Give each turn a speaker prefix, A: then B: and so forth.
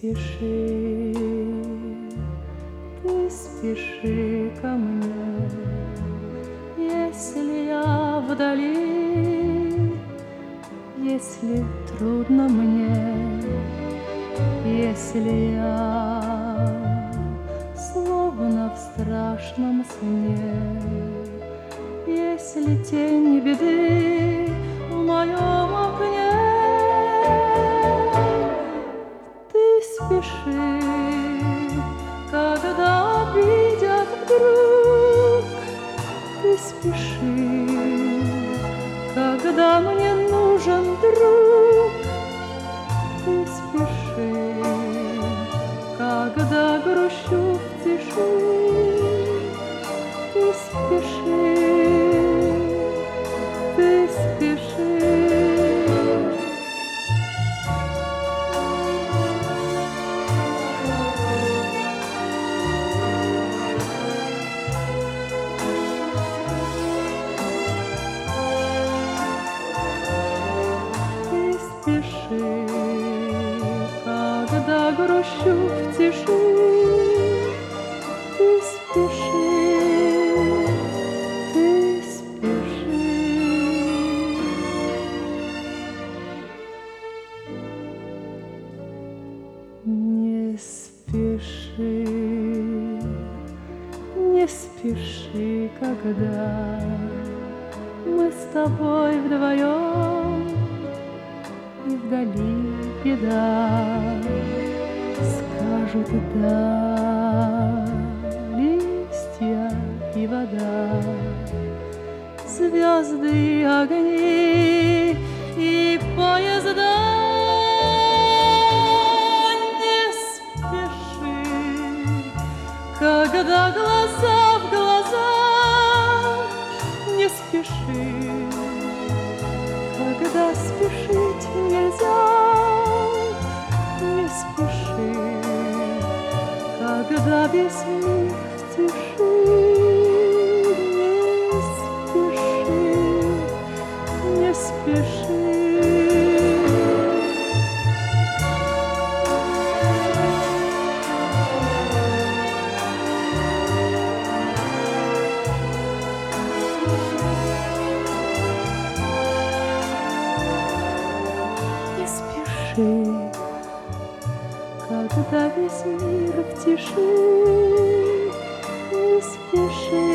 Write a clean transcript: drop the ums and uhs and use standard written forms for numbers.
A: спеши, ты спеши ко мне, если я вдали, если трудно мне, если я словно в страшном сне, если тень беды в моем окне. Ты спеши, когда обидят вдруг. Ты спеши, когда мне нужен друг. Ты спеши, когда грущу в тиши. Ты спеши, ты спеши. Спеши, когда грущу в тиши. Ты спеши, ты спеши. Не спеши, не спеши, когда мы с тобой вдвоем, и вдали беда. Скажут да листья и вода, звезды и огни и поезда. Не спеши, когда глаза в глаза. Не спеши, когда спешить нельзя. Не спеши, когда весь мир в тиши. Не спеши, не спеши. Когда весь мир в тиши. Не спеши.